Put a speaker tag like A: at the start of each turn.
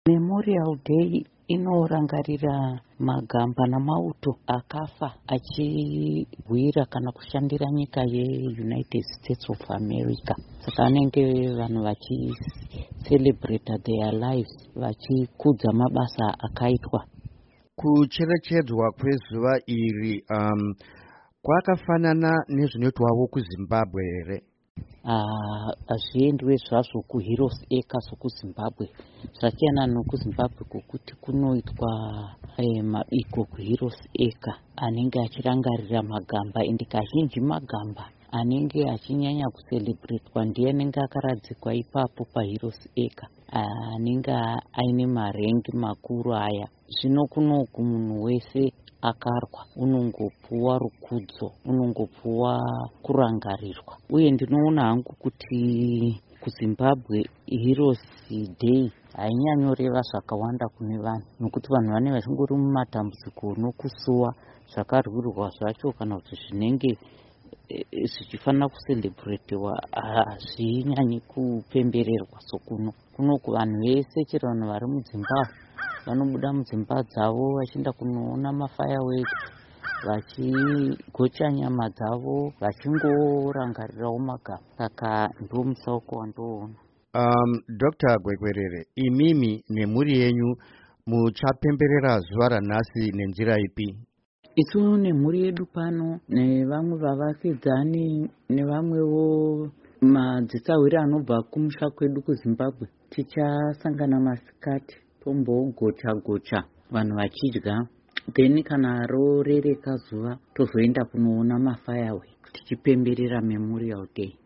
A: Memorial Day inorangarira magamba namauto akafa achibwira kana kushandira nyika yeUnited States of America. Saka anenge vanhu vachicelebrate their lives, vachikudza mabasa akaitwa.
B: Kucherechedzwa kwezuva iri kwakafanana nezvinoitwawo kuZimbabwe here?
A: Hazviendwe zvazvo kuHeroes Acre sokuZimbabwe. Zvasiyana nokuZimbabwe kokuti kunoitwa mabiko kuHeroes Acre anenge achirangarira magamba, ende kazhinji magamba anenge achinyanya kucelebratwa ndiye anenge akaradzikwa ipapo paHeroes Acre, anenge aine marengi makuru aya. Zvino kunoku munhu wese akarwa unongopuwa rukudzo, unongopuwa kurangarirwa. Uye ndinoona hangu kuti kuZimbabwe Heroes Day hainyanyoreva zvakawanda kune vanhu, nokuti vanhu vanenge vachingori mumatambudziko nokusuwa zvakarwirwa zvacho, kana kuti zvinenge zvichifanira kucelebratewa hazvinyanyi kupembererwa sokuno. Kunoku vanhu vese, chero vanhu vari mudzimbavhu, vanobuda mudzimba dzavo vachienda kunoona mafireworks, vachigocha nyama dzavo, vachingorangarirawo magamba. Saka ndo musauko wandoona.
B: Dr. Gwekwerere, imimi nemhuri yenyu muchapemberera zuva ranhasi nenzira ipi?
A: Isu nemhuri yedu pano nevamwe vavakidzani nevamwewo madzisawiri anobva kumusha kwedu kuZimbabwe, tichasangana masikati tombogocha vanhu vachidya, then kana rorereka zuva tozoenda kunoona mafireworks tichipemberera Memorial Day.